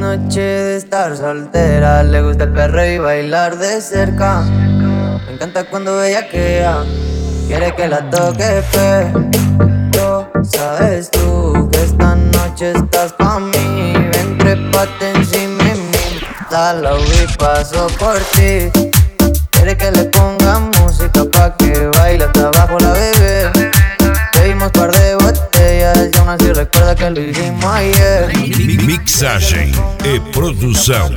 noche de estar soltera, le gusta el perreo y bailar de cerca. Me encanta cuando bellaquea, quiere que la toque pero sabes tú que esta noche estás pa' mí. Ven, trépate encima de mí, dale y paso por ti. Quiere que le ponga música pa' que baile hasta abajo la bebé. Bebimos par de botellas y aún así recuerda que lo hicimos ayer. Mixagem e produção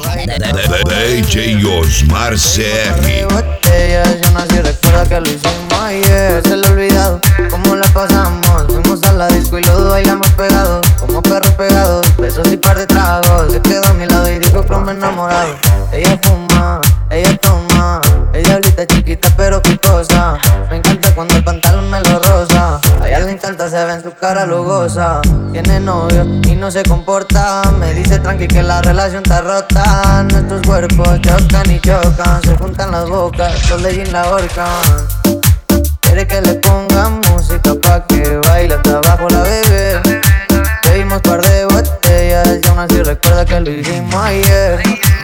DJ Osmar CR. Botellas y aún así recuerda que lo hicimos ayer. Se le ha olvidado cómo la pasamos. Fuimos a la disco y los dos bailamos pegados, como perros pegados, besos y par de tragos. Se quedó a mi lado y dijo que me enamorado. Ella fuma, ella toma, ella diablita chiquita pero picosa. Me encanta cuando el pantalón me lo rosa. A ella le encanta, se ve en su cara, lo goza. Tiene novio y no se comporta. Me dice tranqui que la relación está rota. Nuestros cuerpos chocan y chocan, se juntan las bocas, los leyes la ahorcan. Quiere que le ponga música pa' que baile hasta abajo la bebé. Bebimos par de botellas y aún así recuerda que lo hicimos ayer.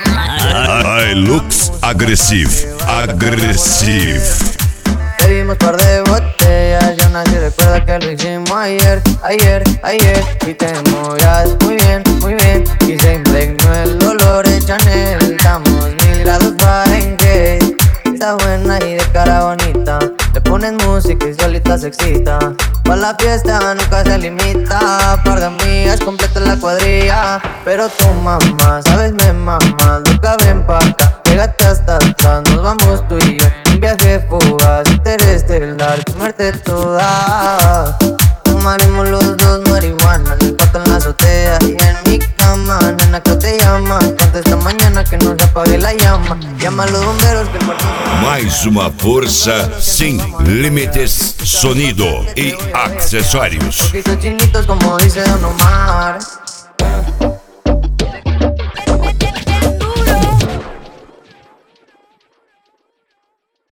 Lux agressivo. Bebimos par de botellas y aún así recuerda que lo hicimos ayer. Y te movías muy bien y se impregnó el olor de Chanel. Estamos 1000 grados Fahrenheit. Está buena y de cara bonita, le ponen música y solita se excita. Pa' la fiesta nunca se limita, par de amigas completa la cuadrilla. Pero tu mamá, sabes me mamá, nunca ven pa' acá, pégate hasta atrás, nos vamos tú y yo. Un viaje fugaz, interestelar, muerte toda. Fumaremos los dos marihuana, en el cuarto en la azotea y en mi cama. Nena, que te llama, contesta mañana que no se apague la llama. Llama a los bomberos que el cuarto... Mais uma força sem limites, sonido e acessórios. Poquitos chinitos como dice Don Omar.